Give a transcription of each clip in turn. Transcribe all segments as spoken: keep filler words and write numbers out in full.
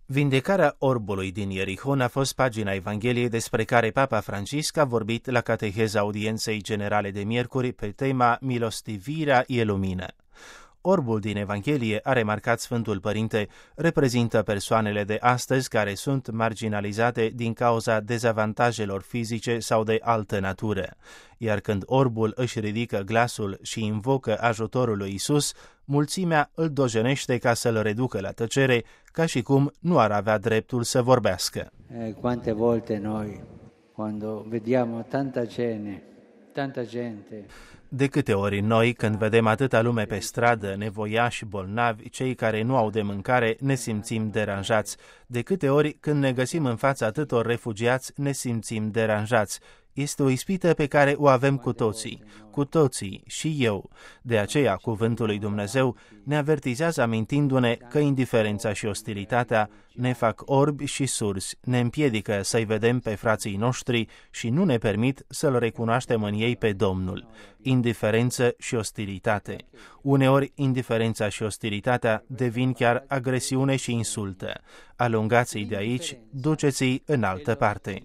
Vindecarea orbului din Ierihon a fost pagina Evangheliei despre care Papa Francisc a vorbit la cateheza audienței generale de miercuri pe tema Milostivirea e lumină. Orbul din Evanghelie, a remarcat Sfântul Părinte, reprezintă persoanele de astăzi care sunt marginalizate din cauza dezavantajelor fizice sau de altă natură. Iar când orbul își ridică glasul și invocă ajutorul lui Isus, mulțimea îl dojenește ca să-l reducă la tăcere, ca și cum nu ar avea dreptul să vorbească. Eh, quante volte noi, quando vediamo tanta gente, tanta gente... De câte ori noi, când vedem atâta lume pe stradă, nevoiași, bolnavi, cei care nu au de mâncare, ne simțim deranjați. De câte ori, când ne găsim în fața atâtor refugiați, ne simțim deranjați. Este o ispită pe care o avem cu toții, cu toții, și eu. De aceea, cuvântul lui Dumnezeu ne avertizează amintindu-ne că indiferența și ostilitatea ne fac orbi și surzi, ne împiedică să-i vedem pe frații noștri și nu ne permit să-L recunoaștem în ei pe Domnul. Indiferență și ostilitate. Uneori, indiferența și ostilitatea devin chiar agresiune și insultă. Alungați-i de aici, duceți-i în altă parte.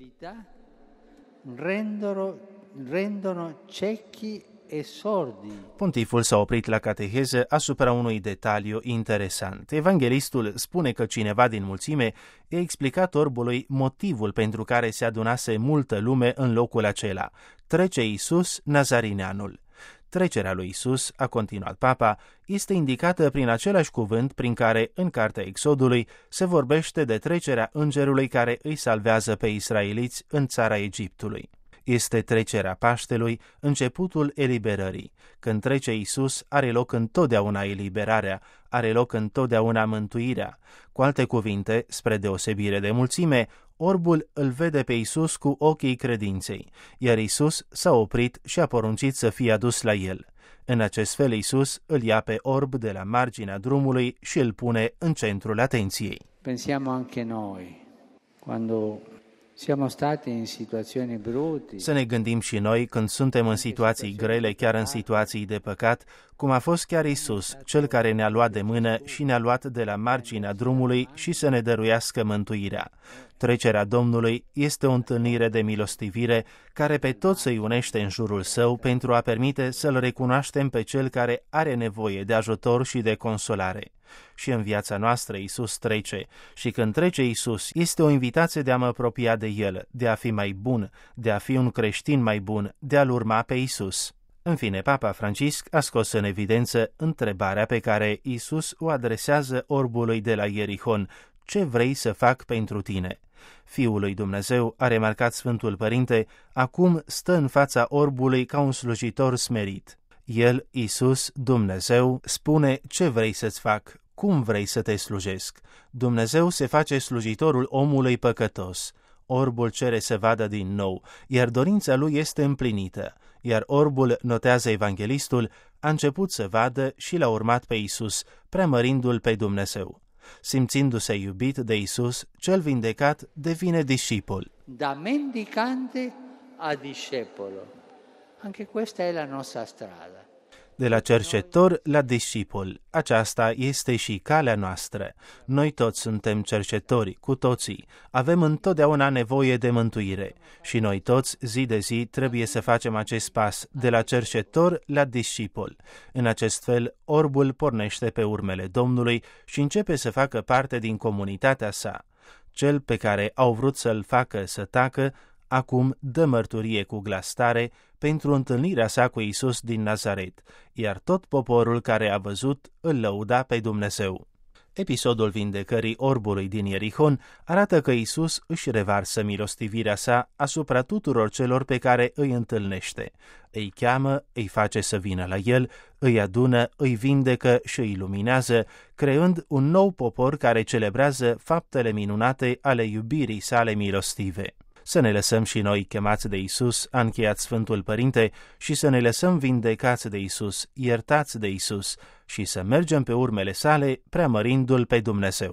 Rendono, rendono ciechi e sordi. Pontiful s-a oprit la cateheză asupra unui detaliu interesant. Evanghelistul spune că cineva din mulțime i-a explicat orbului motivul pentru care se adunase multă lume în locul acela. Trece Iisus, Nazarineanul. Trecerea lui Isus, a continuat Papa, este indicată prin același cuvânt prin care, în cartea Exodului, se vorbește de trecerea îngerului care îi salvează pe israeliți în țara Egiptului. Este trecerea Paștelui, începutul eliberării. Când trece Isus, are loc întotdeauna eliberarea, are loc întotdeauna mântuirea. Cu alte cuvinte, spre deosebire de mulțime, orbul îl vede pe Isus cu ochii credinței, iar Isus s-a oprit și a poruncit să fie adus la el. În acest fel Isus îl ia pe orb de la marginea drumului și îl pune în centrul atenției. Pensiamo anche noi, quando siamo stati in situazioni brutte. Să ne gândim și noi când suntem în situații grele, chiar în situații de păcat, cum a fost chiar Isus, cel care ne-a luat de mână și ne-a luat de la marginea drumului și să ne dăruiască mântuirea. Trecerea Domnului este o întâlnire de milostivire care pe toți îi unește în jurul său pentru a permite să-L recunoaștem pe cel care are nevoie de ajutor și de consolare. Și în viața noastră Isus trece și când trece Isus este o invitație de a mă apropia de El, de a fi mai bun, de a fi un creștin mai bun, de a-L urma pe Isus. În fine, Papa Francisc a scos în evidență întrebarea pe care Isus o adresează orbului de la Ierihon: ce vrei să fac pentru tine? Fiul lui Dumnezeu, a remarcat Sfântul Părinte, acum stă în fața orbului ca un slujitor smerit. El, Isus, Dumnezeu, spune ce vrei să-ți fac, cum vrei să te slujesc. Dumnezeu se face slujitorul omului păcătos. Orbul cere să vadă din nou, iar dorința lui este împlinită. Iar orbul, notează evanghelistul, a început să vadă și l-a urmat pe Isus, preamărindu-l pe Dumnezeu. Simțindu-se iubit de Isus, cel vindecat devine discipol. Da mendicante a discepolo. Anche questa è la nostra strada. De la cercetor la discipol. Aceasta este și calea noastră. Noi toți suntem cercetori, cu toții. Avem întotdeauna nevoie de mântuire. Și noi toți, zi de zi, trebuie să facem acest pas, de la cercetor la discipol. În acest fel, orbul pornește pe urmele Domnului și începe să facă parte din comunitatea sa. Cel pe care au vrut să-l facă să tacă, acum dă mărturie cu glas tare pentru întâlnirea sa cu Isus din Nazaret, iar tot poporul care a văzut îl lăuda pe Dumnezeu. Episodul vindecării orbului din Ierihon arată că Isus își revarsă milostivirea sa asupra tuturor celor pe care îi întâlnește. Îi cheamă, îi face să vină la el, îi adună, îi vindecă și îi luminează, creând un nou popor care celebrează faptele minunate ale iubirii sale milostive. Să ne lăsăm și noi chemați de Isus, a încheiat Sfântul Părinte, și să ne lăsăm vindecați de Isus, iertați de Isus și să mergem pe urmele sale, preamărindu-L pe Dumnezeu.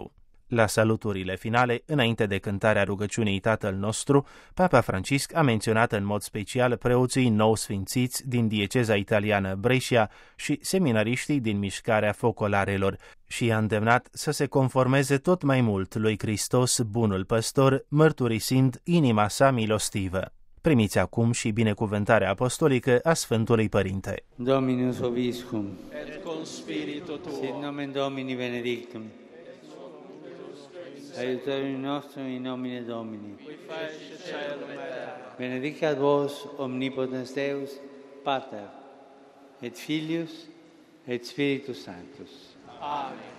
La saluturile finale, înainte de cântarea rugăciunii Tatăl nostru, Papa Francisc a menționat în mod special preoții nou sfințiți din dieceza italiană Brescia și seminariștii din mișcarea focolarelor și i-a îndemnat să se conformeze tot mai mult lui Hristos, bunul păstor, mărturisind inima sa milostivă. Primiți acum și binecuvântarea apostolică a Sfântului Părinte. Dominus Vobiscum, et con spiritu tuo, sit nomen Domini benedictum, aiutorium nostrum in nomine Domini, qui fecit caelum et terra. benedicat vos omnipotens Deus, Pater, et Filius, et Spiritus Sanctus. Amen.